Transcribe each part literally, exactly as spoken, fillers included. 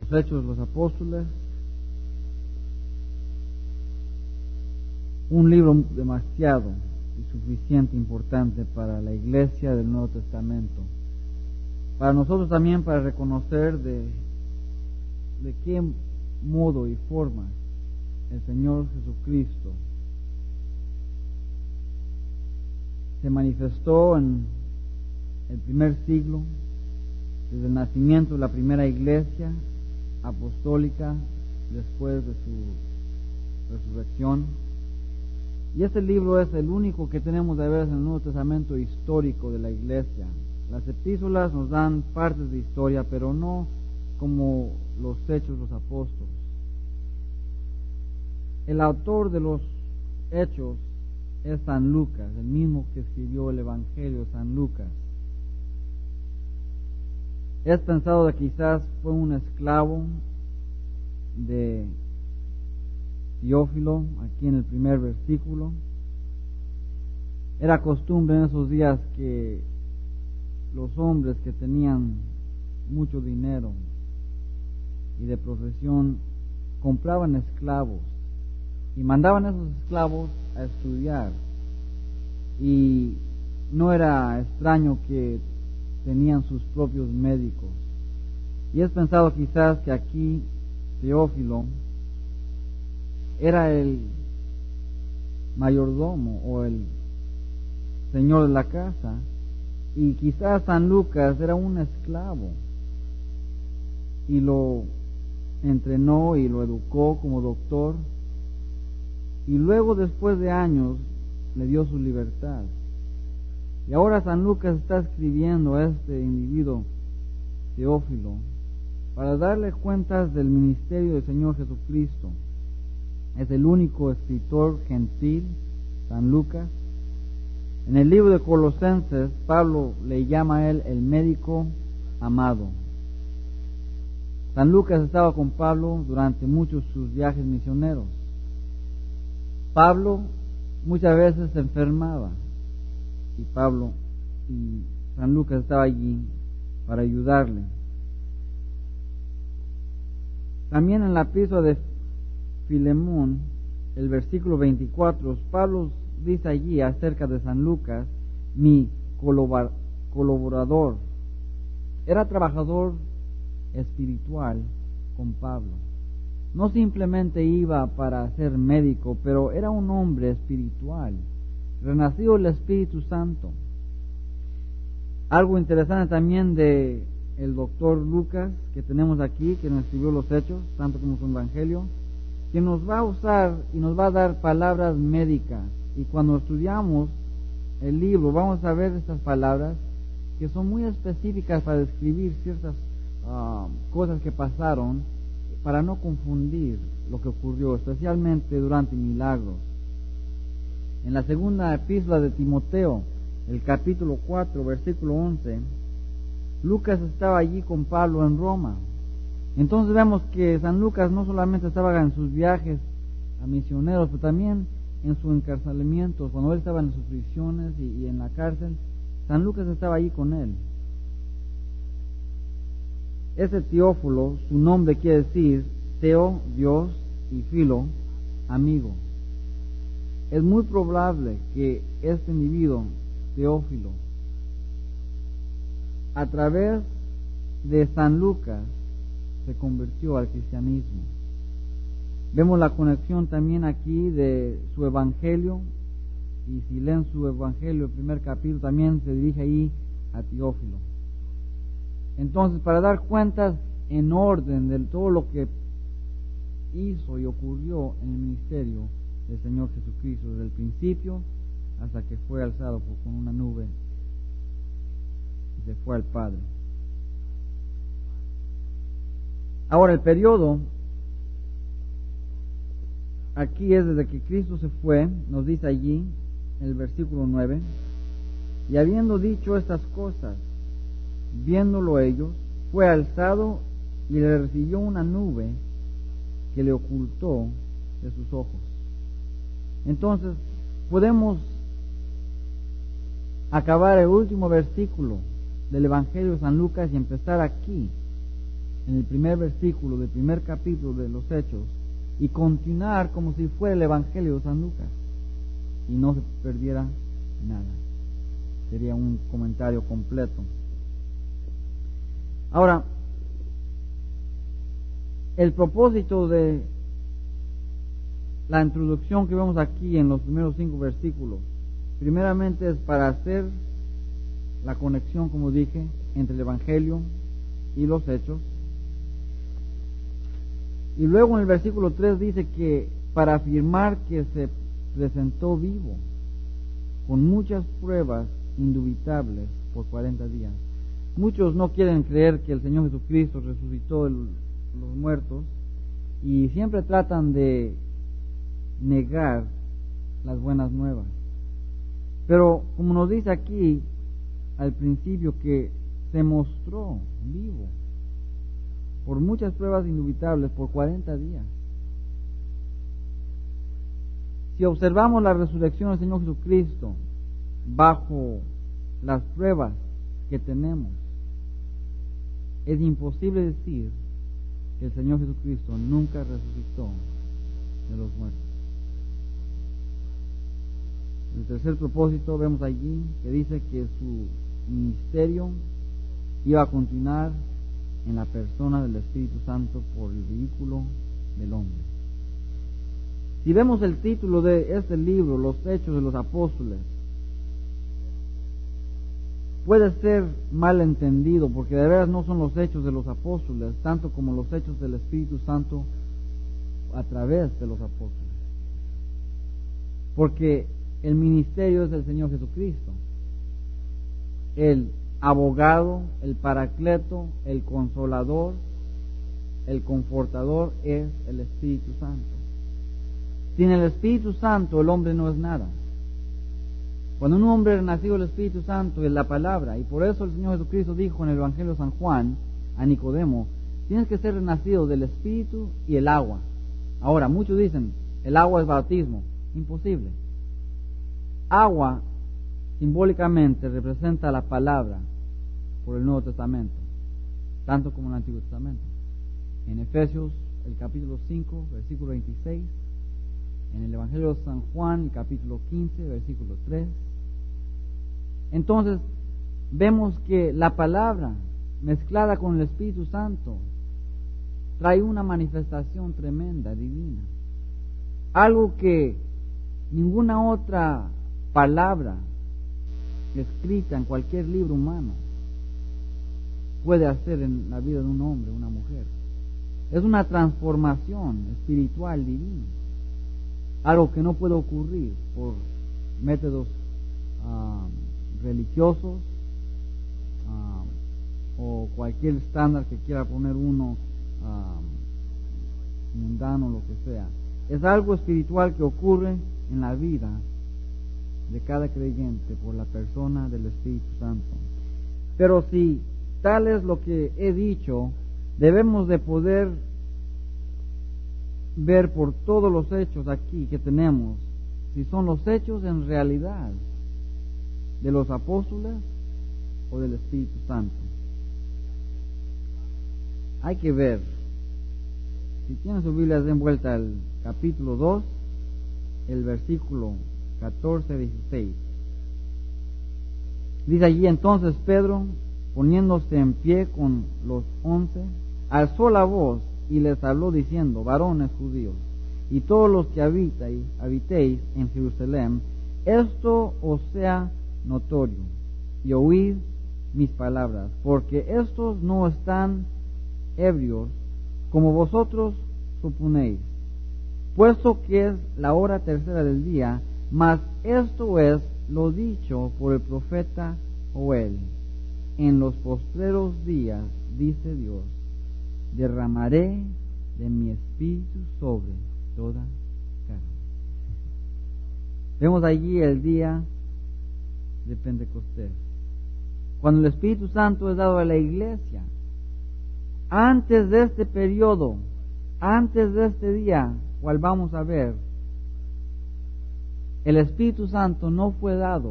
Los Hechos de los Apóstoles, un libro demasiado y suficiente importante para la iglesia del Nuevo Testamento, para nosotros también, para reconocer de, de qué modo y forma el Señor Jesucristo se manifestó en el primer siglo, desde el nacimiento de la primera iglesia apostólica después de su resurrección. Y este libro es el único que tenemos de ver en el Nuevo Testamento histórico de la iglesia. Las epístolas nos dan partes de historia, pero no como los Hechos de los Apóstoles. El autor de los Hechos es San Lucas, el mismo que escribió el Evangelio, San Lucas. Es pensado que quizás fue un esclavo de Teófilo, aquí en el primer versículo. Era costumbre en esos días que los hombres que tenían mucho dinero y de profesión compraban esclavos y mandaban a esos esclavos a estudiar, y no era extraño que tenían sus propios médicos. Y es pensado quizás que aquí Teófilo era el mayordomo o el señor de la casa, y quizás San Lucas era un esclavo y lo entrenó y lo educó como doctor, y luego, después de años, le dio su libertad. Y ahora San Lucas está escribiendo a este individuo, Teófilo, para darle cuentas del ministerio del Señor Jesucristo. Es el único escritor gentil, San Lucas. En el libro de Colosenses, Pablo le llama a él el médico amado. San Lucas estaba con Pablo durante muchos de sus viajes misioneros. Pablo muchas veces se enfermaba, y Pablo y San Lucas estaba allí para ayudarle. También en la epístola de Filemón, el versículo veinticuatro, Pablo dice allí acerca de San Lucas, mi colaborador. Era trabajador espiritual con Pablo. No simplemente iba para ser médico, pero era un hombre espiritual, renacido del Espíritu Santo. Algo interesante también de el doctor Lucas, que tenemos aquí, que nos escribió los Hechos, tanto como su Evangelio, que nos va a usar y nos va a dar palabras médicas. Y cuando estudiamos el libro, vamos a ver estas palabras que son muy específicas para describir ciertas uh, cosas que pasaron, para no confundir lo que ocurrió, especialmente durante milagros. En la segunda epístola de Timoteo, el capítulo cuatro, versículo once, Lucas estaba allí con Pablo en Roma. Entonces vemos que San Lucas no solamente estaba en sus viajes a misioneros, pero también en su encarcelamiento, cuando él estaba en sus prisiones y, y en la cárcel, San Lucas estaba allí con él. Ese Teófilo, su nombre quiere decir Teo, Dios, y Filo, amigo. Es muy probable que este individuo, Teófilo, a través de San Lucas, se convirtió al cristianismo. Vemos la conexión también aquí de su evangelio, y si leen su evangelio, el primer capítulo también se dirige ahí a Teófilo. Entonces, para dar cuentas en orden de todo lo que hizo y ocurrió en el ministerio del Señor Jesucristo, desde el principio hasta que fue alzado por, con una nube y se fue al Padre. Ahora, el periodo aquí es desde que Cristo se fue, nos dice allí en el versículo nueve, y habiendo dicho estas cosas, viéndolo ellos, fue alzado y le recibió una nube que le ocultó de sus ojos. Entonces, podemos acabar el último versículo del Evangelio de San Lucas y empezar aquí, en el primer versículo del primer capítulo de los Hechos y continuar como si fuera el Evangelio de San Lucas y no se perdiera nada. Sería un comentario completo. Ahora, el propósito de la introducción que vemos aquí en los primeros cinco versículos, primeramente es para hacer la conexión, como dije, entre el Evangelio y los Hechos. Y luego en el versículo tres dice que para afirmar que se presentó vivo, con muchas pruebas indubitables por cuarenta días. Muchos no quieren creer que el Señor Jesucristo resucitó de los muertos y siempre tratan de negar las buenas nuevas. Pero como nos dice aquí al principio, que se mostró vivo por muchas pruebas indubitables por cuarenta días. Si observamos la resurrección del Señor Jesucristo bajo las pruebas que tenemos, es imposible decir que el Señor Jesucristo nunca resucitó de los muertos. El tercer propósito vemos allí que dice que su ministerio iba a continuar en la persona del Espíritu Santo por el vehículo del hombre. Si vemos el título de este libro, Los Hechos de los Apóstoles, puede ser mal entendido, porque de veras no son los hechos de los apóstoles, tanto como los hechos del Espíritu Santo a través de los apóstoles. Porque el ministerio es del Señor Jesucristo, el abogado, el paracleto, el consolador, el confortador es el Espíritu Santo. Sin el Espíritu Santo el hombre no es nada. Cuando un hombre es nacido del Espíritu Santo es la palabra, y por eso el Señor Jesucristo dijo en el Evangelio de San Juan a Nicodemo: tienes que ser renacido del Espíritu y el agua. Ahora, muchos dicen, el agua es bautismo. Imposible. Agua simbólicamente representa la palabra por el Nuevo Testamento, tanto como en el Antiguo Testamento. En Efesios, el capítulo cinco, versículo veintiséis, en el Evangelio de San Juan, el capítulo quince, versículo tres. Entonces, vemos que la palabra mezclada con el Espíritu Santo trae una manifestación tremenda, divina. Algo que ninguna otra palabra escrita en cualquier libro humano puede hacer en la vida de un hombre o una mujer. Es una transformación espiritual divina, algo que no puede ocurrir por métodos uh, religiosos uh, o cualquier estándar que quiera poner uno uh, mundano, lo que sea. Es algo espiritual que ocurre en la vida de cada creyente por la persona del Espíritu Santo. Pero si tal es lo que he dicho, debemos de poder ver por todos los hechos aquí que tenemos si son los hechos en realidad de los apóstoles o del Espíritu Santo. Hay que ver. Si tienen su Biblia, den vuelta al capítulo dos, el versículo catorce a dieciséis. Dice allí: entonces Pedro, poniéndose en pie con los once, alzó la voz y les habló diciendo: varones judíos, y todos los que habitáis, habitéis en Jerusalén, esto os sea notorio, y oíd mis palabras, porque estos no están ebrios, como vosotros suponéis, puesto que es la hora tercera del día, mas esto es lo dicho por el profeta Joel: en los postreros días, dice Dios, derramaré de mi espíritu sobre toda carne. Vemos allí el día de Pentecostés, cuando el Espíritu Santo es dado a la iglesia. Antes de este periodo, antes de este día, cual vamos a ver, el Espíritu Santo no fue dado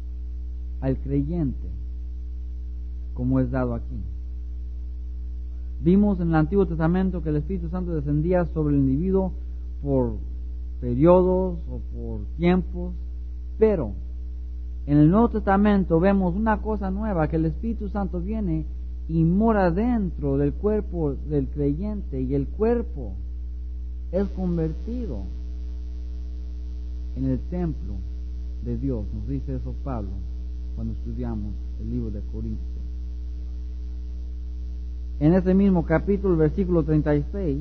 al creyente como es dado aquí. Vimos en el Antiguo Testamento que el Espíritu Santo descendía sobre el individuo por periodos o por tiempos, pero en el Nuevo Testamento vemos una cosa nueva, que el Espíritu Santo viene y mora dentro del cuerpo del creyente, y el cuerpo es convertido en el templo de Dios. Nos dice eso Pablo cuando estudiamos el libro de Corintios. En ese mismo capítulo, el versículo treinta y seis,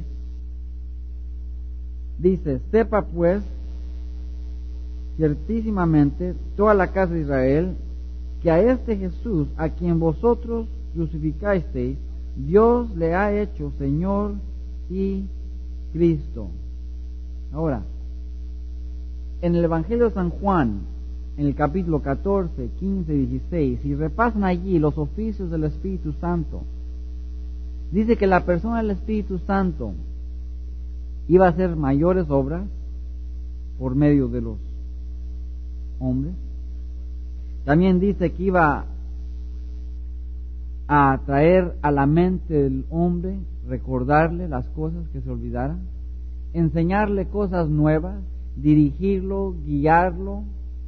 dice: sepa pues ciertísimamente toda la casa de Israel que a este Jesús, a quien vosotros crucificasteis, Dios le ha hecho Señor y Cristo. Ahora, en el Evangelio de San Juan, en el capítulo catorce, quince y dieciséis, si repasan allí los oficios del Espíritu Santo, dice que la persona del Espíritu Santo iba a hacer mayores obras por medio de los hombres. También dice que iba a traer a la mente del hombre, recordarle las cosas que se olvidaran, enseñarle cosas nuevas, dirigirlo, guiarlo.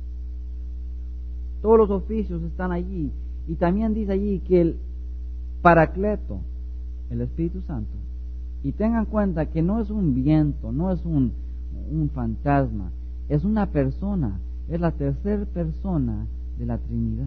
Todos los oficios están allí. Y también dice allí que el Paracleto, el Espíritu Santo, y tengan en cuenta que no es un viento, no es un, un fantasma, es una persona, es la tercera persona de la Trinidad.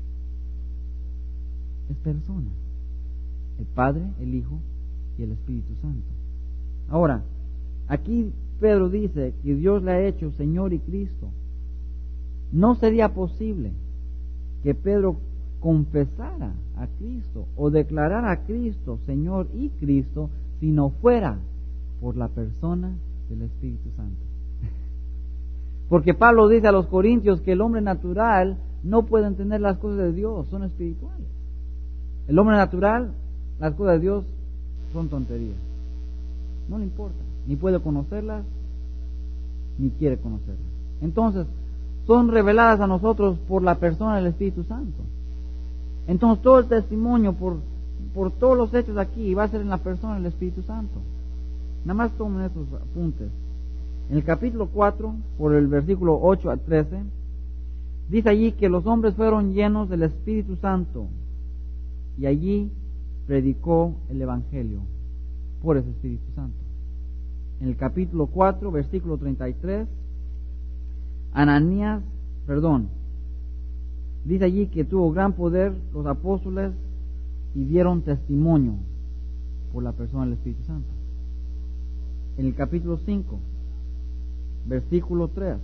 Es persona, el Padre, el Hijo y el Espíritu Santo. Ahora, aquí Pedro dice que Dios le ha hecho Señor y Cristo. No sería posible que Pedro confesara a Cristo o declarara a Cristo Señor y Cristo si no fuera por la persona del Espíritu Santo. Porque Pablo dice a los Corintios que el hombre natural no puede entender las cosas de Dios, son espirituales. El hombre natural, las cosas de Dios son tonterías. No le importa, ni puede conocerlas, ni quiere conocerlas. Entonces, son reveladas a nosotros por la persona del Espíritu Santo. Entonces, todo el testimonio por, por todos los hechos aquí va a ser en la persona del Espíritu Santo. Nada más tomen esos apuntes. En el capítulo cuatro, por el versículo ocho a trece, dice allí que los hombres fueron llenos del Espíritu Santo, y allí predicó el Evangelio por ese Espíritu Santo. En el capítulo cuatro, versículo treinta y tres, Ananías, perdón, dice allí que tuvo gran poder los apóstoles y dieron testimonio por la persona del Espíritu Santo. En el capítulo cinco, versículo tres,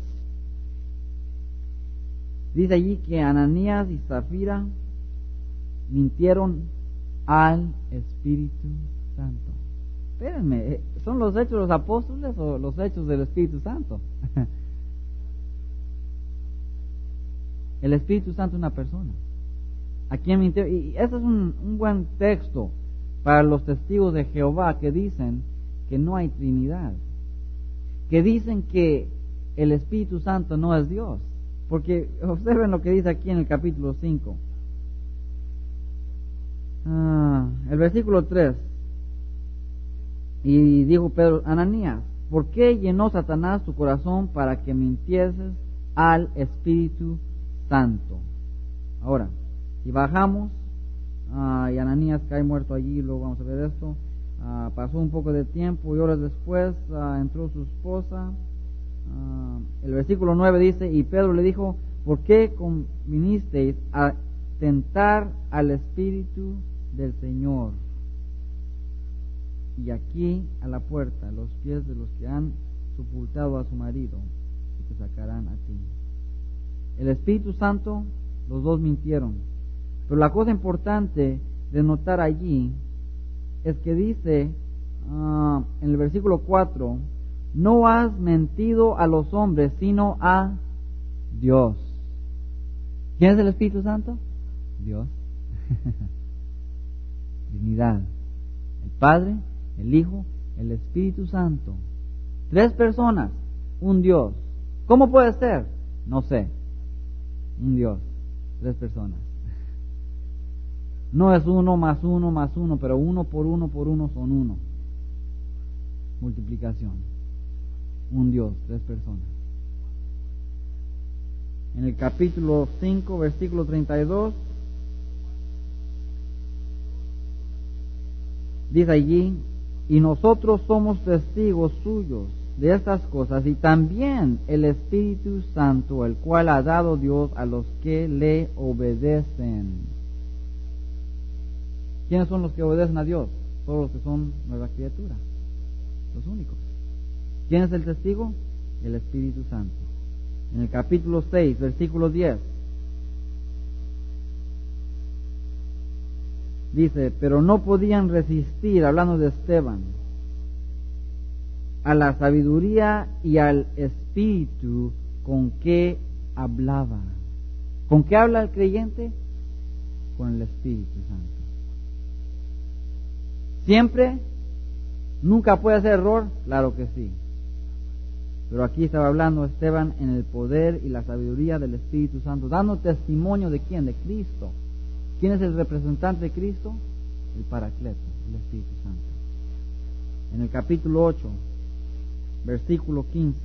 dice allí que Ananías y Zafira mintieron al Espíritu Santo. Espérenme, ¿son los hechos de los apóstoles o los hechos del Espíritu Santo? El Espíritu Santo es una persona. ¿A quién mintió? Y ese es un, un buen texto para los testigos de Jehová que dicen que no hay Trinidad, que dicen que el Espíritu Santo no es Dios. Porque observen lo que dice aquí en el capítulo cinco. Ah, el versículo tres. Y dijo Pedro: Ananías, ¿por qué llenó Satanás tu corazón para que mintieses al Espíritu Santo? Ahora, si bajamos, ah, y Ananías cae muerto allí, luego vamos a ver esto. Ah, pasó un poco de tiempo y horas después ah, entró su esposa. Ah, el versículo nueve dice: y Pedro le dijo: ¿por qué convinisteis a tentar al Espíritu del Señor? Y aquí a la puerta los pies de los que han sepultado a su marido y te sacarán a ti. El Espíritu Santo, los dos mintieron. Pero la cosa importante de notar allí es que dice uh, en el versículo cuatro: no has mentido a los hombres, sino a Dios. ¿Quién es el Espíritu Santo? Dios. Trinidad. El Padre, el Hijo, el Espíritu Santo. Tres personas, un Dios. ¿Cómo puede ser? No sé. Un Dios, tres personas. No es uno más uno más uno, pero uno por uno por uno son uno. Multiplicación. Un Dios, tres personas. En el capítulo cinco, versículo treinta y dos, dice allí, y nosotros somos testigos suyos de estas cosas, y también el Espíritu Santo, el cual ha dado Dios a los que le obedecen. ¿Quiénes son los que obedecen a Dios? Todos los que son nueva criatura, los únicos. ¿Quién es el testigo? El Espíritu Santo. En el capítulo seis, versículo diez, dice, pero no podían resistir, hablando de Esteban, a la sabiduría y al Espíritu con que hablaba. ¿Con qué habla el creyente? Con el Espíritu Santo. ¿Siempre? ¿Nunca puede hacer error? Claro que sí. Pero aquí estaba hablando Esteban en el poder y la sabiduría del Espíritu Santo, dando testimonio de quién, de Cristo. ¿Quién es el representante de Cristo? El Paracleto, el Espíritu Santo. En el capítulo ocho, versículo quince,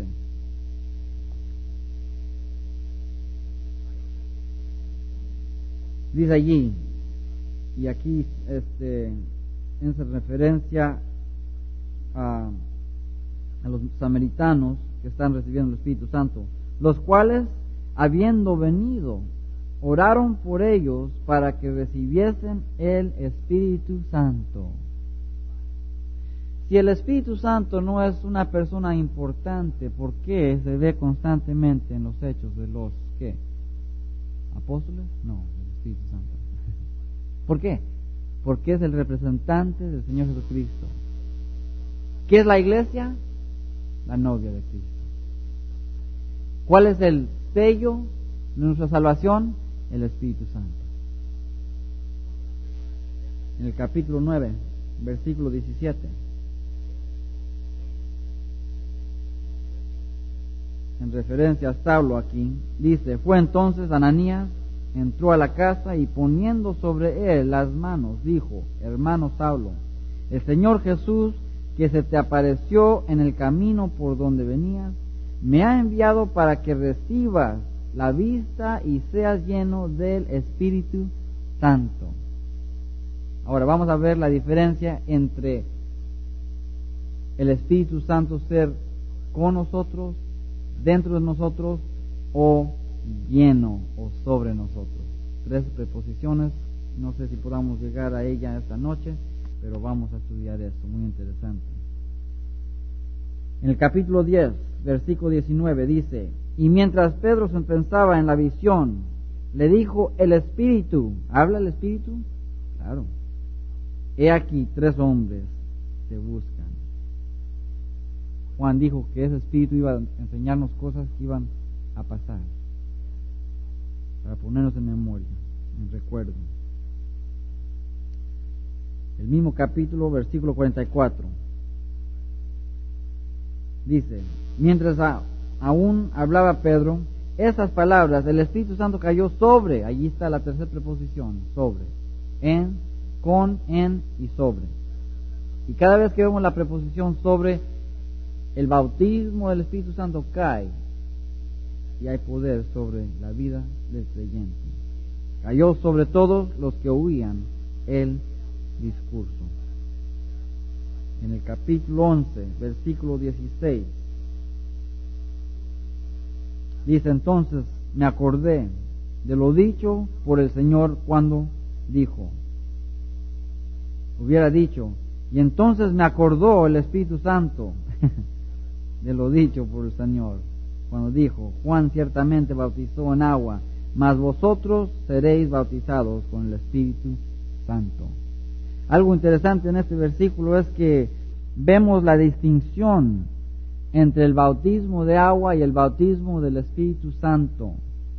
dice allí, y aquí este, hace referencia a, a los samaritanos que están recibiendo el Espíritu Santo, los cuales, habiendo venido, oraron por ellos para que recibiesen el Espíritu Santo. Si el Espíritu Santo no es una persona importante, ¿por qué se ve constantemente en los hechos de los ¿qué? ¿Apóstoles? No, el Espíritu Santo. ¿Por qué? Porque es el representante del Señor Jesucristo. ¿Qué es la iglesia? La novia de Cristo. ¿Cuál es el sello de nuestra salvación? El Espíritu Santo. En el capítulo nueve, versículo diecisiete, en referencia a Saulo aquí, dice, fue entonces Ananías, entró a la casa y poniendo sobre él las manos, dijo, hermano Saulo, el Señor Jesús, que se te apareció en el camino por donde venías, me ha enviado para que recibas la vista y seas lleno del Espíritu Santo. Ahora vamos a ver la diferencia entre el Espíritu Santo ser con nosotros, dentro de nosotros, o lleno o sobre nosotros. Tres preposiciones, no sé si podamos llegar a ella esta noche, pero vamos a estudiar esto, muy interesante. En el capítulo diez, versículo diecinueve dice, y mientras Pedro se pensaba en la visión, le dijo el Espíritu, ¿habla el Espíritu? Claro. He aquí tres hombres te buscan. Juan dijo que ese Espíritu iba a enseñarnos cosas que iban a pasar, para ponernos en memoria, en recuerdo. El mismo capítulo, versículo cuarenta y cuatro. Dice, mientras a, aún hablaba Pedro esas palabras, el Espíritu Santo cayó sobre, allí está la tercera preposición, sobre, en, con, en y sobre. Y cada vez que vemos la preposición sobre, el bautismo del Espíritu Santo cae y hay poder sobre la vida del creyente. Cayó sobre todos los que oían el discurso. En el capítulo once, versículo dieciséis, dice, entonces me acordé de lo dicho por el Señor cuando dijo, hubiera dicho, y entonces me acordó el Espíritu Santo de lo dicho por el Señor cuando dijo, Juan ciertamente bautizó en agua, mas vosotros seréis bautizados con el Espíritu Santo. Algo interesante en este versículo es que vemos la distinción entre el bautismo de agua y el bautismo del Espíritu Santo.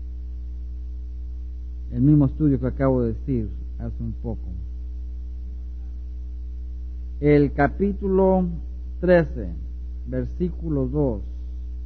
El mismo estudio que acabo de decir hace un poco. El capítulo trece, versículo dos.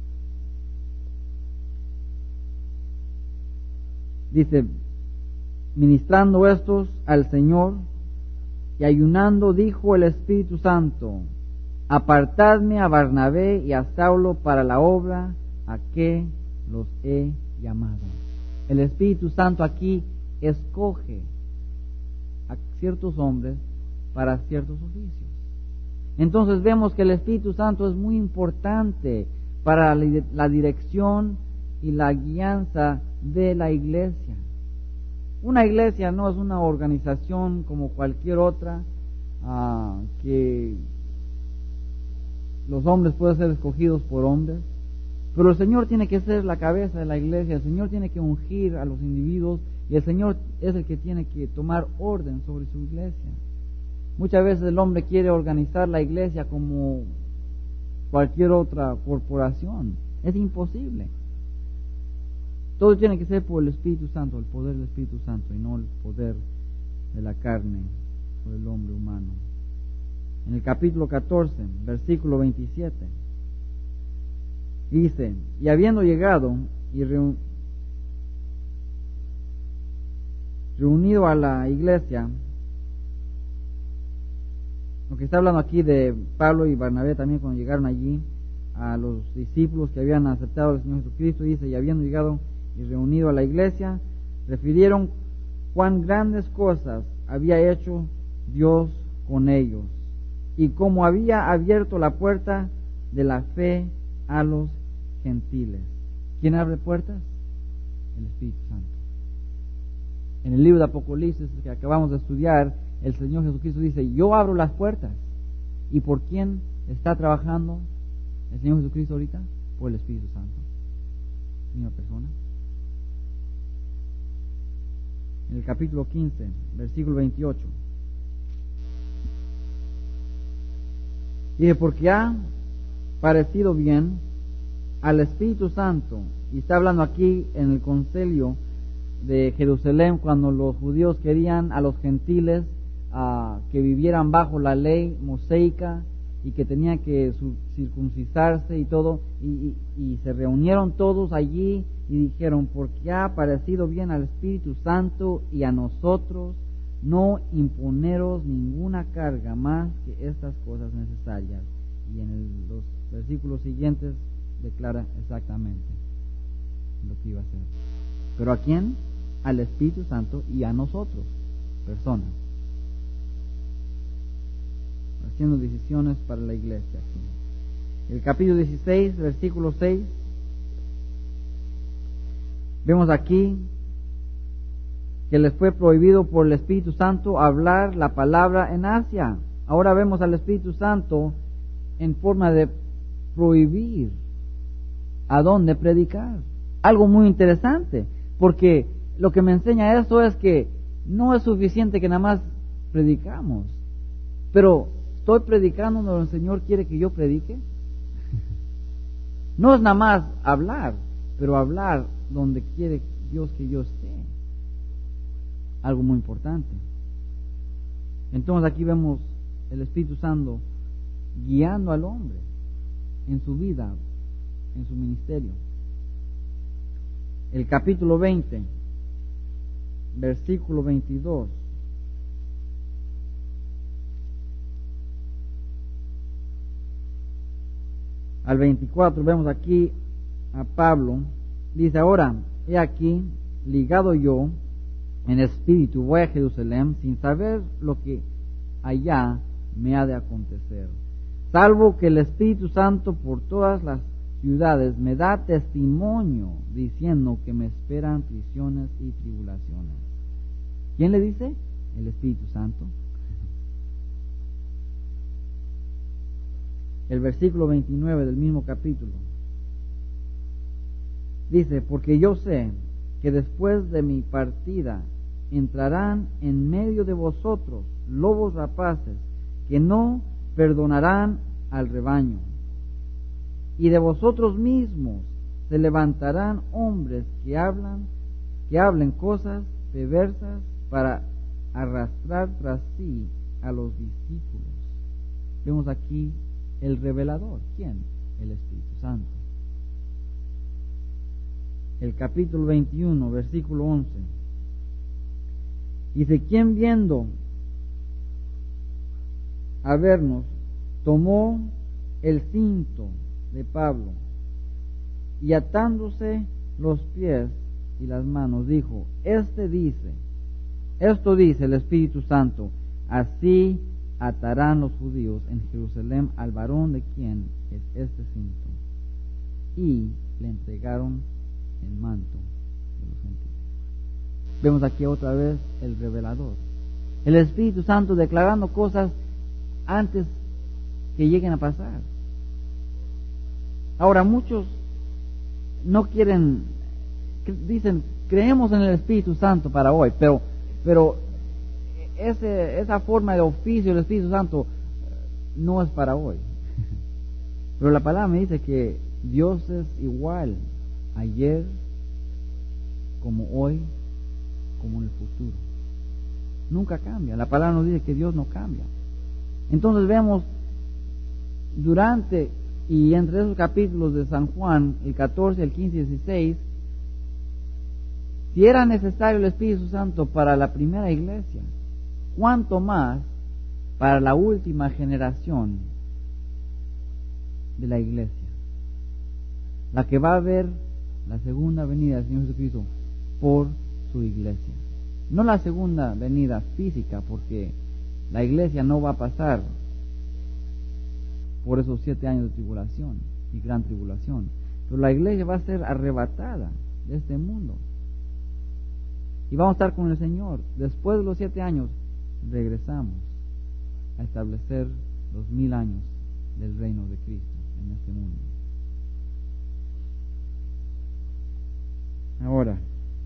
Dice, ministrando estos al Señor y ayunando, dijo el Espíritu Santo: apartadme a Barnabé y a Saulo para la obra a que los he llamado. El Espíritu Santo aquí escoge a ciertos hombres para ciertos oficios. Entonces vemos que el Espíritu Santo es muy importante para la dirección y la guianza de la iglesia. Una iglesia no es una organización como cualquier otra, uh, que los hombres pueden ser escogidos por hombres, pero el Señor tiene que ser la cabeza de la iglesia. El Señor tiene que ungir a los individuos y el Señor es el que tiene que tomar orden sobre su iglesia. Muchas veces el hombre quiere organizar la iglesia como cualquier otra corporación. Es imposible. Todo tiene que ser por el Espíritu Santo, el poder del Espíritu Santo, y no el poder de la carne o del hombre humano. En el capítulo catorce, versículo veintisiete, dice: y habiendo llegado y reun... reunido a la iglesia, lo que está hablando aquí de Pablo y Bernabé también cuando llegaron allí, a los discípulos que habían aceptado al Señor Jesucristo, dice: y habiendo llegado y reunido a la iglesia, refirieron cuán grandes cosas había hecho Dios con ellos, y cómo había abierto la puerta de la fe a los gentiles. ¿Quién abre puertas? El Espíritu Santo. En el libro de Apocalipsis que acabamos de estudiar, el Señor Jesucristo dice: yo abro las puertas. ¿Y por quién está trabajando el Señor Jesucristo ahorita? Por el Espíritu Santo. Misma persona. En el capítulo quince, versículo veintiocho, dice: porque ha parecido bien al Espíritu Santo, y está hablando aquí en el concilio de Jerusalén, cuando los judíos querían a los gentiles uh, que vivieran bajo la ley mosaica y que tenían que circuncisarse y todo, y, y, y se reunieron todos allí y dijeron: porque ha parecido bien al Espíritu Santo y a nosotros no imponeros ninguna carga más que estas cosas necesarias. Y en el, los versículos siguientes declara exactamente lo que iba a hacer. ¿Pero a quién? Al Espíritu Santo y a nosotros, personas, haciendo decisiones para la iglesia aquí. El capítulo dieciséis, versículo seis, vemos aquí que les fue prohibido por el Espíritu Santo hablar la palabra en Asia. Ahora vemos al Espíritu Santo en forma de prohibir a dónde predicar. Algo muy interesante, porque lo que me enseña esto es que no es suficiente que nada más predicamos, pero estoy predicando donde el Señor quiere que yo predique. No es nada más hablar, pero hablar donde quiere Dios que yo esté. Algo muy importante. Entonces aquí vemos el Espíritu Santo guiando al hombre en su vida, en su ministerio. El capítulo veinte, versículo veintidós. Al veinticuatro vemos aquí a Pablo. Dice: ahora, he aquí, ligado yo en espíritu, voy a Jerusalén sin saber lo que allá me ha de acontecer, salvo que el Espíritu Santo por todas las ciudades me da testimonio, diciendo que me esperan prisiones y tribulaciones. ¿Quién le dice? El Espíritu Santo. El versículo veintinueve del mismo capítulo dice: porque yo sé que después de mi partida entrarán en medio de vosotros lobos rapaces que no perdonarán al rebaño, y de vosotros mismos se levantarán hombres que hablan, que hablen cosas perversas para arrastrar tras sí a los discípulos. Vemos aquí el revelador. ¿Quién? El Espíritu Santo. El capítulo veintiuno, versículo once. Dice, quien viendo a vernos, tomó el cinto de Pablo y atándose los pies y las manos, dijo, este dice, esto dice el Espíritu Santo, así atarán los judíos en Jerusalén al varón de quien es este cinto. Y le entregaron el manto de los gentiles. Vemos aquí otra vez el revelador, el Espíritu Santo declarando cosas antes que lleguen a pasar. Ahora muchos no quieren, dicen, creemos en el Espíritu Santo para hoy, pero pero ese, esa forma de oficio del Espíritu Santo no es para hoy. Pero la palabra me dice que Dios es igual ayer, como hoy, como en el futuro. Nunca cambia. La palabra nos dice que Dios no cambia. Entonces vemos durante y entre esos capítulos de San Juan, el catorce, el quince y el dieciséis, si era necesario el Espíritu Santo para la primera iglesia, ¿cuánto más para la última generación de la iglesia? La que va a ver la segunda venida del Señor Jesucristo por su iglesia. No la segunda venida física, porque la iglesia no va a pasar por esos siete años de tribulación y gran tribulación, pero la iglesia va a ser arrebatada de este mundo y vamos a estar con el Señor. Después de los siete años regresamos a establecer los mil años del reino de Cristo en este mundo. Ahora,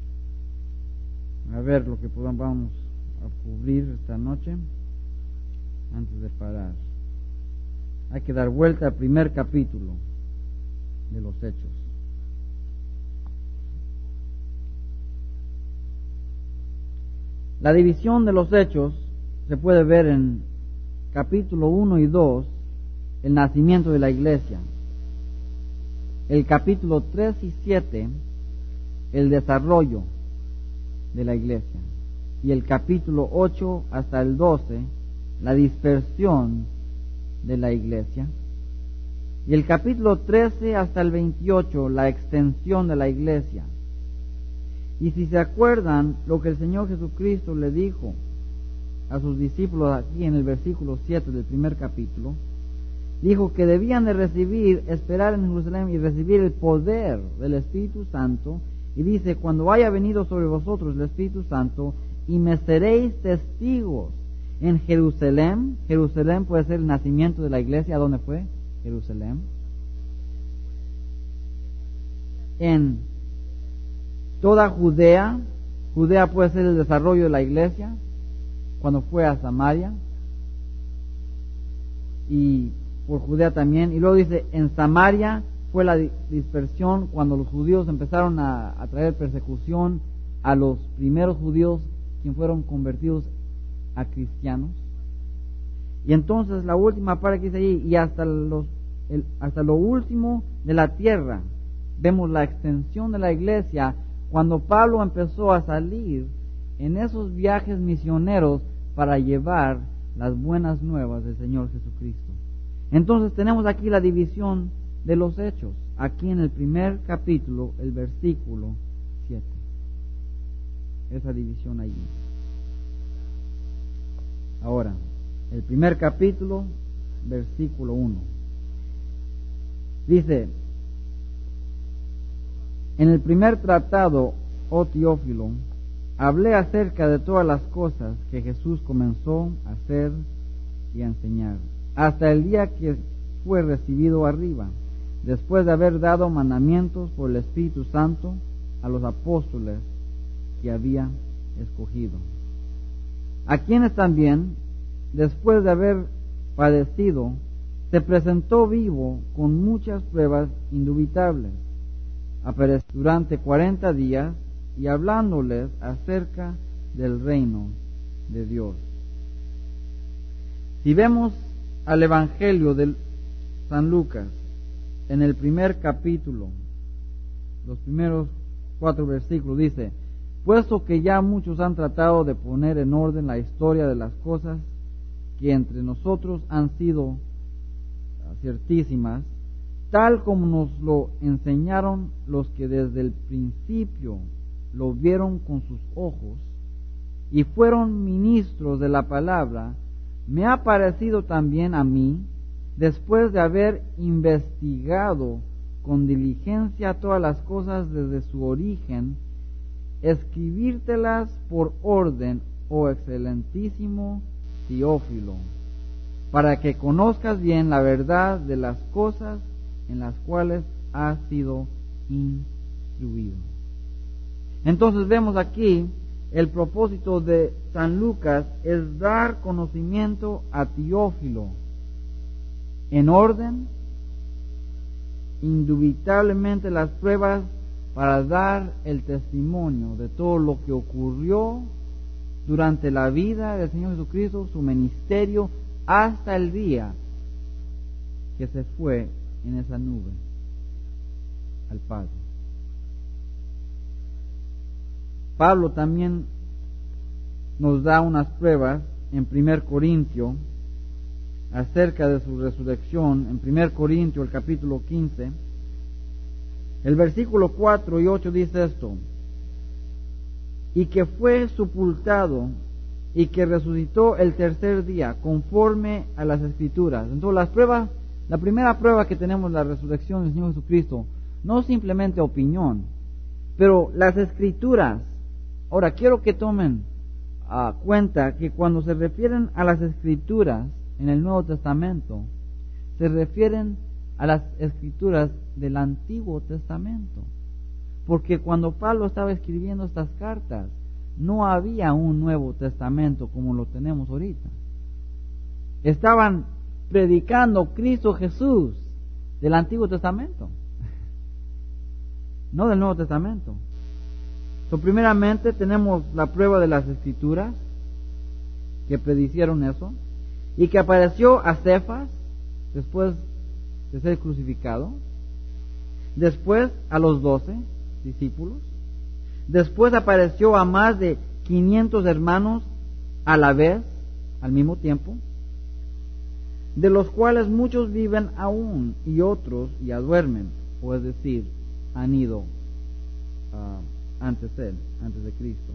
a ver lo que podamos vamos a cubrir esta noche antes de parar. Hay que dar vuelta al primer capítulo de los Hechos. La división de los Hechos se puede ver en capítulo uno y dos, el nacimiento de la iglesia. El capítulo tres y siete, el desarrollo de la iglesia. Y el capítulo ocho hasta el doce, la dispersión de la iglesia. Y el capítulo trece hasta el veintiocho, la extensión de la iglesia. Y si se acuerdan lo que el Señor Jesucristo le dijo a sus discípulos aquí en el versículo siete del primer capítulo, dijo que debían de recibir, esperar en Jerusalén y recibir el poder del Espíritu Santo. Y dice, cuando haya venido sobre vosotros el Espíritu Santo, y me seréis testigos en Jerusalén. Jerusalén puede ser el nacimiento de la iglesia. ¿Dónde fue? Jerusalén. En toda Judea. Judea puede ser el desarrollo de la iglesia, cuando fue a Samaria. Y por Judea también. Y luego dice, en Samaria fue la dispersión, cuando los judíos empezaron a, a traer persecución a los primeros judíos, quienes fueron convertidos a cristianos. Y entonces la última parte que dice ahí, y hasta los el, hasta lo último de la tierra, vemos la extensión de la iglesia, cuando Pablo empezó a salir en esos viajes misioneros para llevar las buenas nuevas del Señor Jesucristo. Entonces tenemos aquí la división de los Hechos, aquí en el primer capítulo, el versículo siete. Esa división allí. Ahora, el primer capítulo, versículo uno. Dice, en el primer tratado, oh Teófilo, hablé acerca de todas las cosas que Jesús comenzó a hacer y a enseñar, hasta el día que fue recibido arriba, después de haber dado mandamientos por el Espíritu Santo a los apóstoles que había escogido, a quienes también, después de haber padecido, se presentó vivo con muchas pruebas indubitables, apareció durante cuarenta días y hablándoles acerca del reino de Dios. Si vemos al Evangelio de San Lucas, en el primer capítulo, los primeros cuatro versículos, dice, puesto que ya muchos han tratado de poner en orden la historia de las cosas que entre nosotros han sido ciertísimas, tal como nos lo enseñaron los que desde el principio lo vieron con sus ojos y fueron ministros de la palabra, me ha parecido también a mí, después de haber investigado con diligencia todas las cosas desde su origen, escribírtelas por orden, oh excelentísimo Teófilo, para que conozcas bien la verdad de las cosas en las cuales has sido instruido. Entonces vemos aquí el propósito de San Lucas es dar conocimiento a Teófilo en orden, indubitablemente las pruebas para dar el testimonio de todo lo que ocurrió durante la vida del Señor Jesucristo, su ministerio, hasta el día que se fue en esa nube al Padre. Pablo también nos da unas pruebas en primer Corintios acerca de su resurrección. En primer Corintios, el capítulo quince, el versículo cuatro y ocho dice esto: y que fue sepultado y que resucitó el tercer día conforme a las Escrituras. Entonces las pruebas, la primera prueba que tenemos de la resurrección del Señor Jesucristo, no simplemente opinión, pero las Escrituras. Ahora quiero que tomen uh, cuenta que cuando se refieren a las Escrituras en el Nuevo Testamento, se refieren a las Escrituras del Antiguo Testamento, porque cuando Pablo estaba escribiendo estas cartas, no había un Nuevo Testamento como lo tenemos ahorita. Estaban predicando Cristo Jesús del Antiguo Testamento, no del Nuevo Testamento. So, primeramente tenemos la prueba de las Escrituras que predicieron eso, y que apareció a Cefas después de ser crucificado, después a los doce discípulos, después apareció a más de quinientos hermanos a la vez, al mismo tiempo, de los cuales muchos viven aún y otros ya duermen, o es decir, han ido uh, antes de él, antes de Cristo.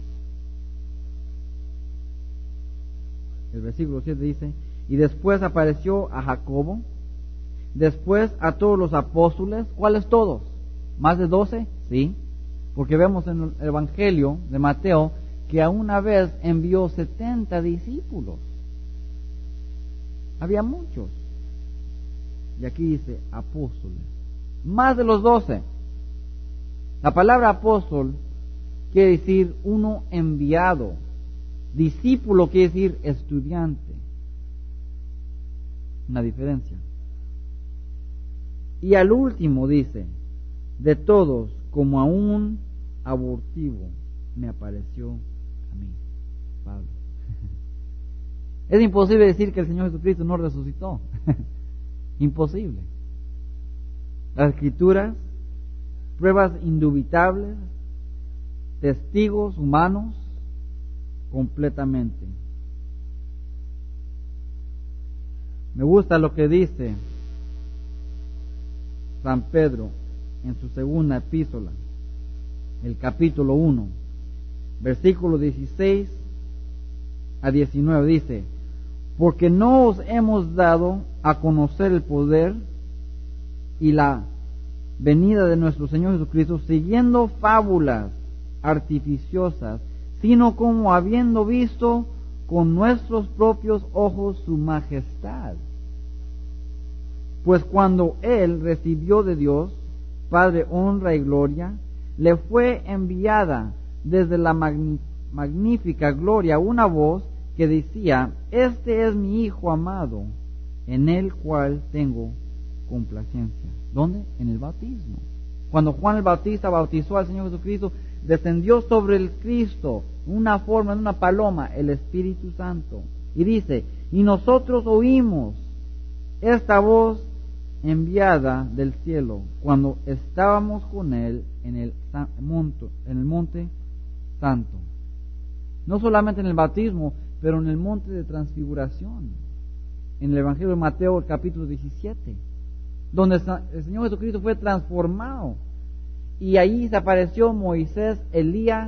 El versículo siete dice: y después apareció a Jacobo, después a todos los apóstoles. ¿Cuáles todos? ¿Más de doce? Sí, porque vemos en el Evangelio de Mateo que a una vez envió setenta discípulos. Había muchos. Y aquí dice apóstoles, más de los doce. La palabra apóstol quiere decir uno enviado. Discípulo quiere decir estudiante. Una diferencia. Y al último dice: de todos, como a un abortivo, me apareció a mí, Pablo. Es imposible decir que el Señor Jesucristo no resucitó. Imposible. Las Escrituras, pruebas indubitables, testigos humanos, completamente. Me gusta lo que dice San Pedro en su segunda epístola, el capítulo uno, versículos dieciséis a diecinueve, dice: porque no os hemos dado a conocer el poder y la venida de nuestro Señor Jesucristo siguiendo fábulas artificiosas, sino como habiendo visto con nuestros propios ojos su majestad. Pues cuando Él recibió de Dios, Padre, honra y gloria, le fue enviada desde la magn- magnífica gloria una voz que decía: este es mi Hijo amado, en el cual tengo complacencia. ¿Dónde? En el bautismo. Cuando Juan el Bautista bautizó al Señor Jesucristo, descendió sobre el Cristo una forma de una paloma, el Espíritu Santo, y dice: y nosotros oímos esta voz enviada del cielo cuando estábamos con él en el monte, en el monte Santo. No solamente en el bautismo, pero en el monte de transfiguración. En el Evangelio de Mateo, el capítulo diecisiete, donde el Señor Jesucristo fue transformado. Y ahí se apareció Moisés, Elías,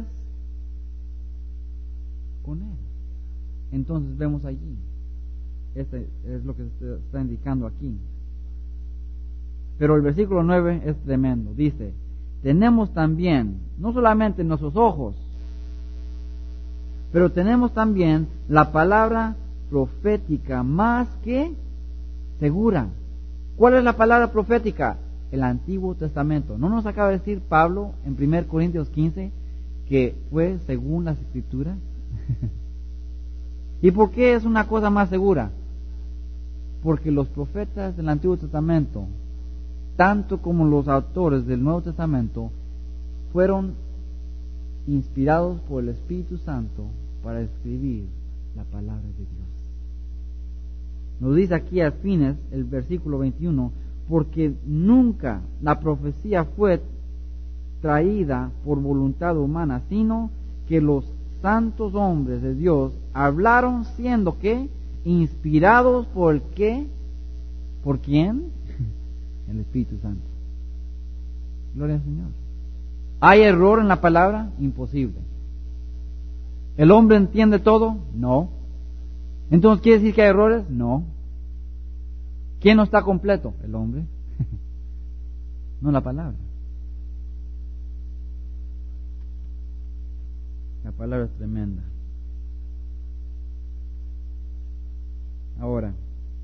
con él. Entonces vemos allí. Este es lo que se está indicando aquí. Pero el versículo nueve es tremendo. Dice, tenemos también, no solamente en nuestros ojos, pero tenemos también la palabra profética más que segura. ¿Cuál es la palabra profética? El Antiguo Testamento. ¿No nos acaba de decir Pablo en primera Corintios quince que fue según las Escrituras? ¿Y por qué es una cosa más segura? Porque los profetas del Antiguo Testamento, tanto como los autores del Nuevo Testamento, fueron inspirados por el Espíritu Santo para escribir la palabra de Dios. Nos dice aquí a fines el versículo veintiuno, porque nunca la profecía fue traída por voluntad humana, sino que los santos hombres de Dios hablaron siendo que inspirados por el qué, ¿por quién? El Espíritu Santo. Gloria al Señor. ¿Hay error en la palabra? Imposible. ¿El hombre entiende todo? No. Entonces, ¿quiere decir que hay errores? No. ¿Quién no está completo? El hombre. No la palabra. La palabra es tremenda. Ahora,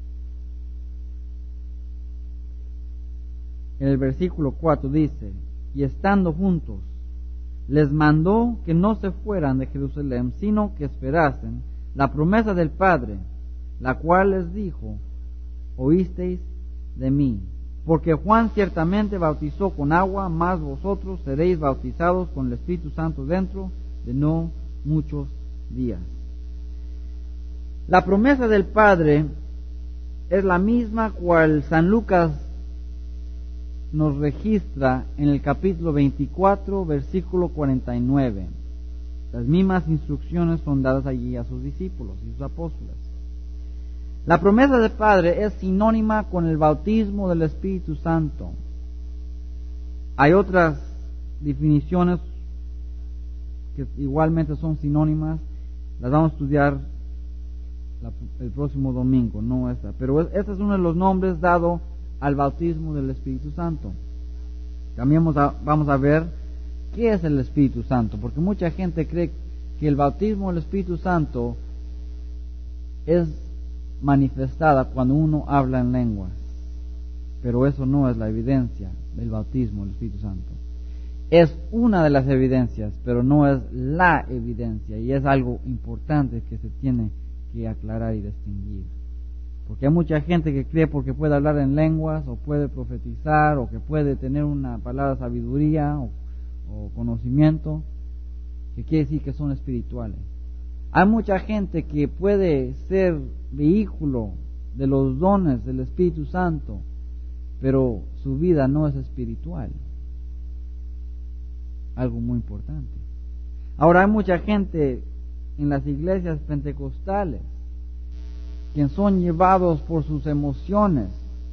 en el versículo cuatro dice, y estando juntos, les mandó que no se fueran de Jerusalén, sino que esperasen la promesa del Padre, la cual les dijo, oísteis de mí, porque Juan ciertamente bautizó con agua, mas vosotros seréis bautizados con el Espíritu Santo dentro de no muchos días. La promesa del Padre es la misma cual San Lucas nos registra en el capítulo veinticuatro, versículo cuarenta y nueve. Las mismas instrucciones son dadas allí a sus discípulos y sus apóstoles. La promesa del Padre es sinónima con el bautismo del Espíritu Santo. Hay otras definiciones que igualmente son sinónimas, las vamos a estudiar la, el próximo domingo, no esta, pero este es uno de los nombres dado al bautismo del Espíritu Santo. También vamos a, vamos a ver qué es el Espíritu Santo, porque mucha gente cree que el bautismo del Espíritu Santo es manifestada cuando uno habla en lenguas, pero eso no es la evidencia del bautismo del Espíritu Santo. Es una de las evidencias, pero no es la evidencia, y es algo importante que se tiene que aclarar y distinguir. Porque hay mucha gente que cree porque puede hablar en lenguas, o puede profetizar, o que puede tener una palabra de sabiduría o, o conocimiento, que quiere decir que son espirituales. Hay mucha gente que puede ser vehículo de los dones del Espíritu Santo, pero su vida no es espiritual. Algo muy importante. Ahora hay mucha gente en las iglesias pentecostales que son llevados por sus emociones,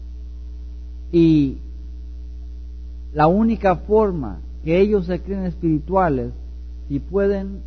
y la única forma que ellos se creen espirituales si pueden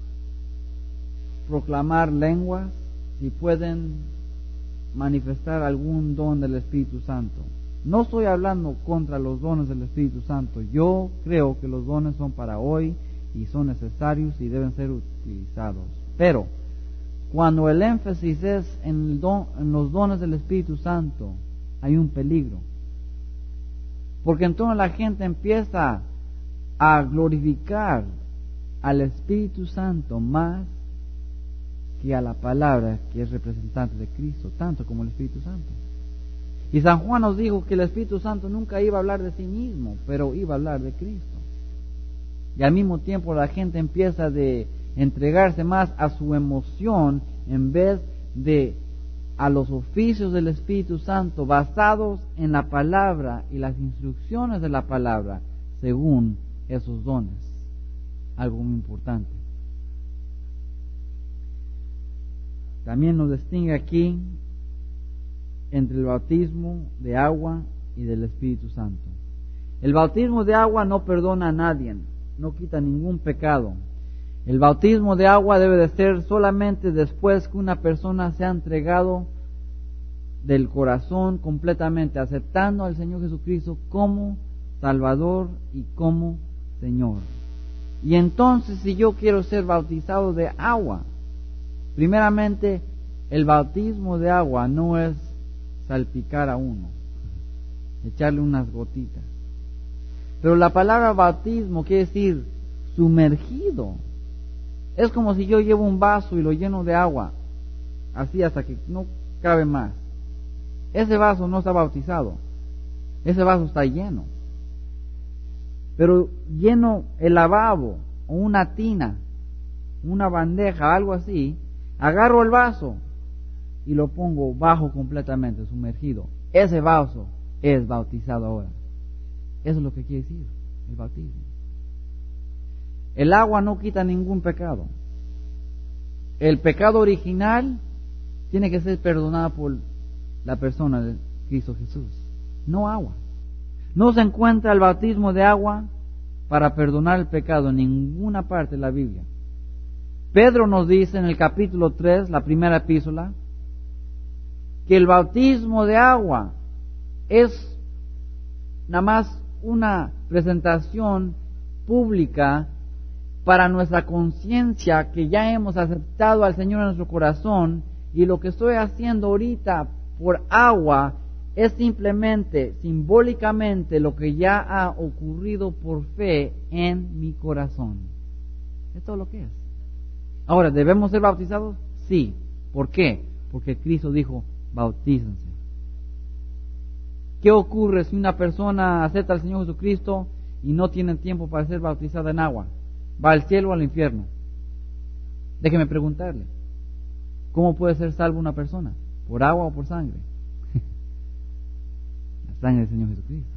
proclamar lenguas, si pueden manifestar algún don del Espíritu Santo. No estoy hablando contra los dones del Espíritu Santo. Yo creo que los dones son para hoy y son necesarios y deben ser utilizados. Pero cuando el énfasis es en, el don, en los dones del Espíritu Santo, hay un peligro. Porque entonces la gente empieza a glorificar al Espíritu Santo más que a la palabra que es representante de Cristo, tanto como el Espíritu Santo. Y San Juan nos dijo que el Espíritu Santo nunca iba a hablar de sí mismo, pero iba a hablar de Cristo. Y al mismo tiempo la gente empieza de entregarse más a su emoción en vez de a los oficios del Espíritu Santo basados en la palabra y las instrucciones de la palabra según esos dones. algo muy importante. También nos distingue aquí entre el bautismo de agua y del Espíritu Santo. El bautismo de agua no perdona a nadie, no quita ningún pecado. El bautismo de agua debe de ser solamente después que una persona se ha entregado del corazón completamente, aceptando al Señor Jesucristo como Salvador y como Señor. Y entonces, si yo quiero ser bautizado de agua, primeramente, el bautismo de agua no es salpicar a uno, echarle unas gotitas. Pero la palabra bautismo quiere decir sumergido. Es como si yo llevo un vaso y lo lleno de agua, así hasta que no cabe más. Ese vaso no está bautizado, ese vaso está lleno. Pero lleno el lavabo o una tina, una bandeja, algo así, agarro el vaso y lo pongo bajo completamente, sumergido. Ese vaso es bautizado ahora. Eso es lo que quiere decir el bautismo. El agua no quita ningún pecado. El pecado original tiene que ser perdonado por la persona de Cristo Jesús, no agua. No se encuentra el bautismo de agua para perdonar el pecado en ninguna parte de la Biblia. Pedro nos dice en el capítulo tres, la primera epístola, que el bautismo de agua es nada más una presentación pública para nuestra conciencia que ya hemos aceptado al Señor en nuestro corazón, y lo que estoy haciendo ahorita por agua es simplemente, simbólicamente, lo que ya ha ocurrido por fe en mi corazón. Es todo lo que es. Ahora, ¿debemos ser bautizados? Sí. ¿Por qué? Porque Cristo dijo, bautícense. ¿Qué ocurre si una persona acepta al Señor Jesucristo y no tiene tiempo para ser bautizada en agua? ¿Va al cielo o al infierno? Déjeme preguntarle, ¿cómo puede ser salvo una persona? ¿Por agua o por sangre? La sangre del Señor Jesucristo.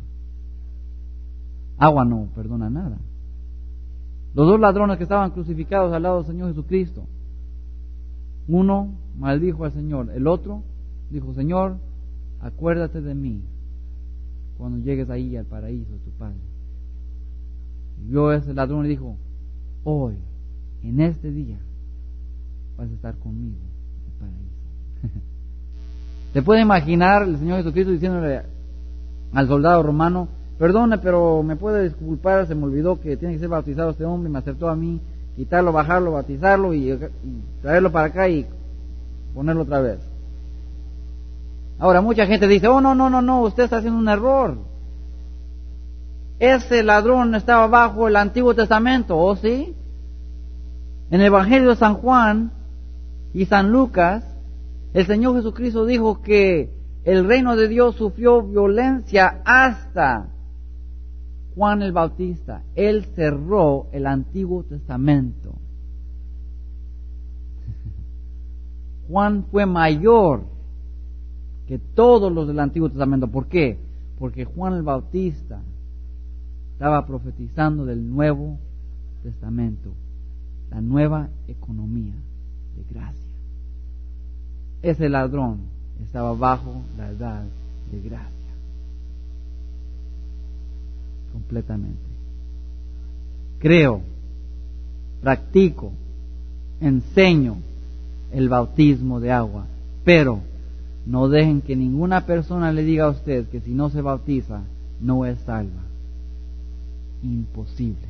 Agua no perdona nada. Los dos ladrones que estaban crucificados al lado del Señor Jesucristo, uno maldijo al Señor, el otro dijo, Señor, acuérdate de mí cuando llegues ahí al paraíso de tu Padre. Y vio a ese ladrón y dijo, hoy, en este día, vas a estar conmigo en el paraíso. ¿Se puede imaginar el Señor Jesucristo diciéndole al soldado romano, perdone, pero me puede disculpar, se me olvidó que tiene que ser bautizado este hombre, me acertó a mí, quitarlo, bajarlo, bautizarlo y, y traerlo para acá y ponerlo otra vez? Ahora mucha gente dice, oh no, no, no, no, usted está haciendo un error. Ese ladrón estaba bajo el Antiguo Testamento, ¿oh sí? En el Evangelio de San Juan y San Lucas, el Señor Jesucristo dijo que el reino de Dios sufrió violencia hasta Juan el Bautista. Él cerró el Antiguo Testamento. Juan fue mayor que todos los del Antiguo Testamento. ¿Por qué? Porque Juan el Bautista estaba profetizando del Nuevo Testamento, la nueva economía de gracia. Ese ladrón estaba bajo la edad de gracia, completamente. Creo, practico, enseño el bautismo de agua, pero no dejen que ninguna persona le diga a usted que si no se bautiza no es salva. Imposible.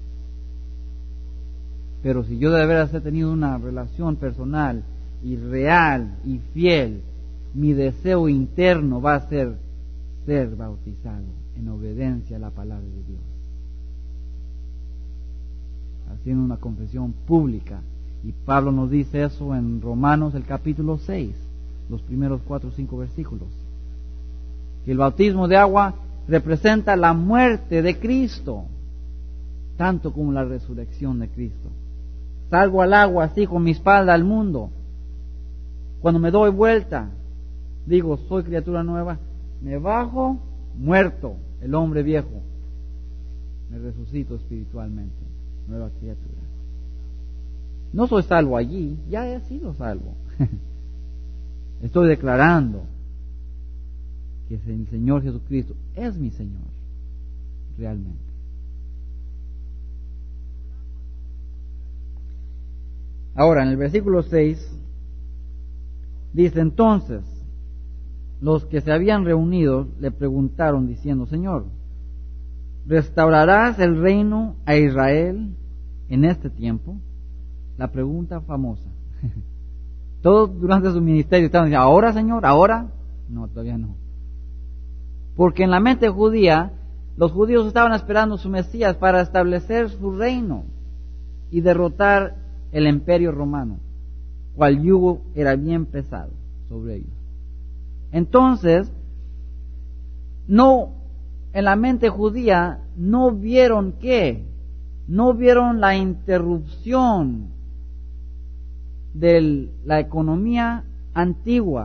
Pero si yo de veras he tenido una relación personal y real y fiel, mi deseo interno va a ser ser bautizado en obediencia a la palabra de Dios, haciendo una confesión pública. Y Pablo nos dice eso en Romanos el capítulo seis, los primeros cuatro o cinco versículos, que el bautismo de agua representa la muerte de Cristo, tanto como la resurrección de Cristo. Salgo al agua así con mi espalda al mundo. Cuando me doy vuelta, digo, soy criatura nueva, me bajo, muerto, el hombre viejo, me resucito espiritualmente. nueva criatura. No soy salvo allí, ya he sido salvo. Estoy declarando que el Señor Jesucristo es mi Señor, realmente. Ahora, en el versículo seis, dice: entonces, los que se habían reunido le preguntaron diciendo: Señor, ¿restaurarás el reino a Israel en este tiempo? La pregunta famosa. Todos durante su ministerio estaban diciendo: ¿ahora, Señor? ¿Ahora? No, todavía no. Porque en la mente judía, los judíos estaban esperando su Mesías para establecer su reino y derrotar el imperio romano, cual yugo era bien pesado sobre ellos. Entonces, no, en la mente judía no vieron qué, no vieron la interrupción de la economía antigua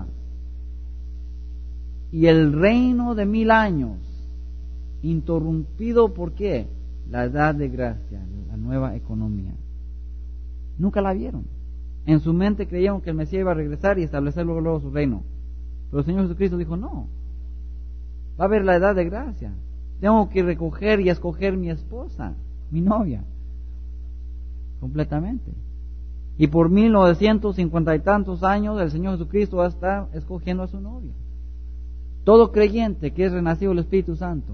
y el reino de mil años, interrumpido por qué, la edad de gracia, la nueva economía. Nunca la vieron. En su mente creyeron que el Mesías iba a regresar y establecer luego, luego su reino. Pero el Señor Jesucristo dijo: no, va a haber la edad de gracia. Tengo que recoger y escoger mi esposa, mi novia, completamente. Y por mil novecientos cincuenta y tantos años el Señor Jesucristo va a estar escogiendo a su novia. Todo creyente que es renacido del Espíritu Santo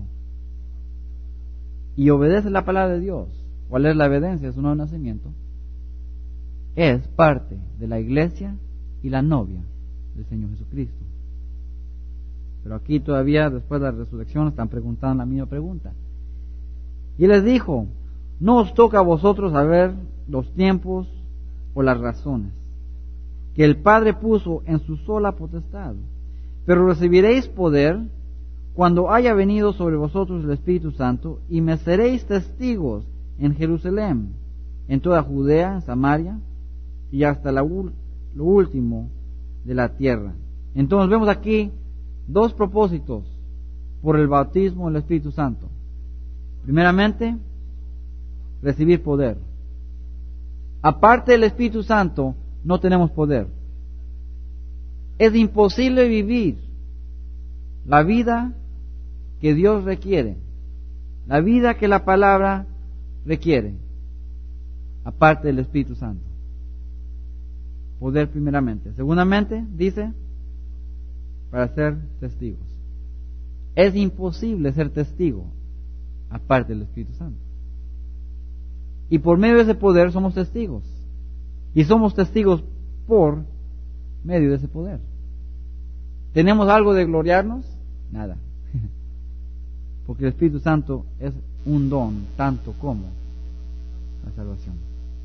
y obedece la palabra de Dios, ¿cuál es la evidencia de su nuevo nacimiento? Es parte de la iglesia y la novia del Señor Jesucristo. Pero aquí todavía, después de la resurrección, están preguntando la misma pregunta. Y les dijo: no os toca a vosotros saber los tiempos o las razones que el Padre puso en su sola potestad, pero recibiréis poder cuando haya venido sobre vosotros el Espíritu Santo, y me seréis testigos en Jerusalén, en toda Judea, en Samaria, y hasta la, lo último de la tierra. Entonces vemos aquí dos propósitos por el bautismo del Espíritu Santo. Primeramente, recibir poder. Aparte del Espíritu Santo, no tenemos poder. Es imposible vivir la vida que Dios requiere, la vida que la palabra requiere, aparte del Espíritu Santo. Poder primeramente. Segundamente, dice, para ser testigos. Es imposible ser testigo aparte del Espíritu Santo. Y por medio de ese poder somos testigos. Y somos testigos por medio de ese poder. ¿Tenemos algo de gloriarnos? Nada. Porque el Espíritu Santo es un don, tanto como la salvación.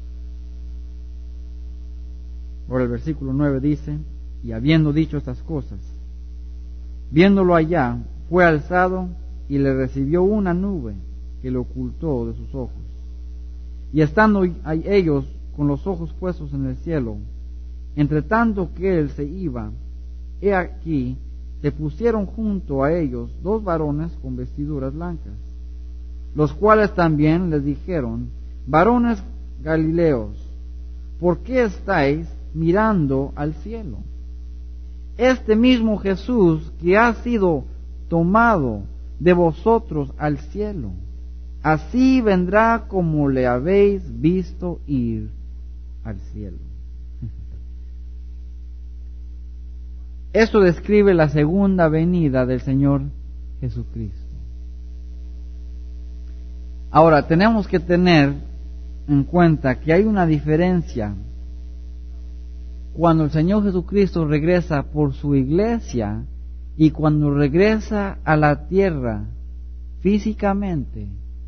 Ahora el versículo nueve dice: y habiendo dicho estas cosas, viéndolo allá, fue alzado y le recibió una nube que le ocultó de sus ojos. Y estando ellos con los ojos puestos en el cielo, entre tanto que él se iba, he aquí, se pusieron junto a ellos dos varones con vestiduras blancas, los cuales también les dijeron: varones Galileos, ¿por qué estáis mirando al cielo? Este mismo Jesús que ha sido tomado de vosotros al cielo, así vendrá como le habéis visto ir al cielo. Esto describe la segunda venida del Señor Jesucristo. Ahora, tenemos que tener en cuenta que hay una diferencia cuando el Señor Jesucristo regresa por su iglesia y cuando regresa a la tierra físicamente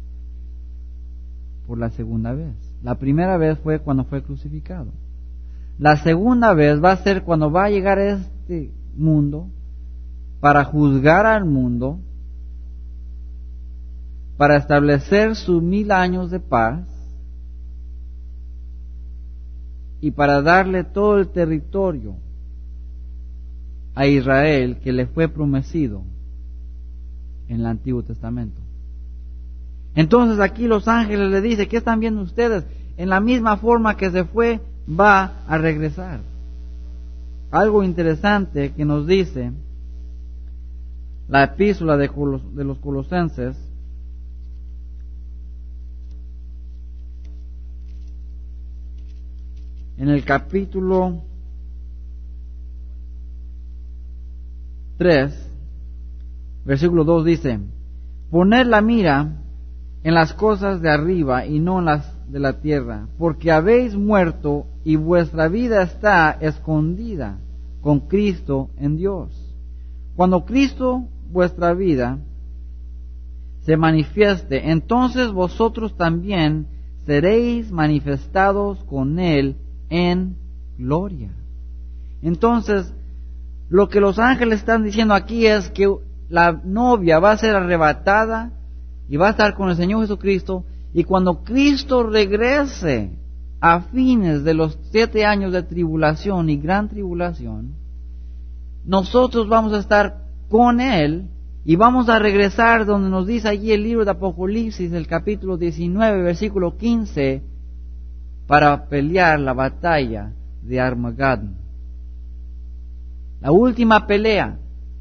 por la segunda vez. La primera vez fue cuando fue crucificado. La segunda vez va a ser cuando va a llegar a este mundo para juzgar al mundo, para establecer sus mil años de paz y para darle todo el territorio a Israel que le fue prometido en el Antiguo Testamento. Entonces aquí los ángeles le dicen, ¿qué están viendo ustedes? En la misma forma que se fue, va a regresar. Algo interesante que nos dice la epístola de, Colos- de los Colosenses, en el capítulo tres, versículo dos dice, poned la mira en las cosas de arriba y no en las de la tierra, porque habéis muerto y vuestra vida está escondida con Cristo en Dios. Cuando Cristo, vuestra vida, se manifieste, entonces vosotros también seréis manifestados con Él en gloria. Entonces, lo que los ángeles están diciendo aquí es que la novia va a ser arrebatada y va a estar con el Señor Jesucristo, y cuando Cristo regrese a fines de los siete años de tribulación y gran tribulación, nosotros vamos a estar con Él y vamos a regresar donde nos dice allí el libro de Apocalipsis, el capítulo diecinueve, versículo quince, para pelear la batalla de Armagedón. La última pelea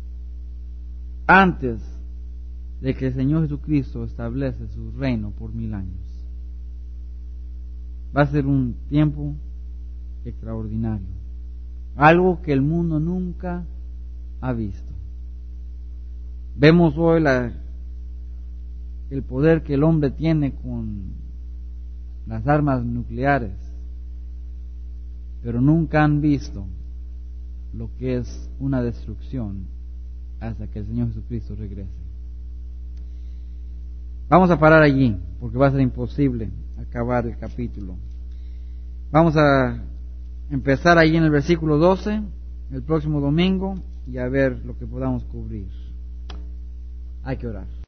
antes de que el Señor Jesucristo establece su reino por mil años. Va a ser un tiempo extraordinario, algo que el mundo nunca ha visto. Vemos hoy la, el poder que el hombre tiene con las armas nucleares, pero nunca han visto lo que es una destrucción hasta que el Señor Jesucristo regrese. Vamos a parar allí, porque va a ser imposible acabar el capítulo. Vamos a empezar allí en el versículo doce, el próximo domingo, y a ver lo que podamos cubrir. Hay que orar.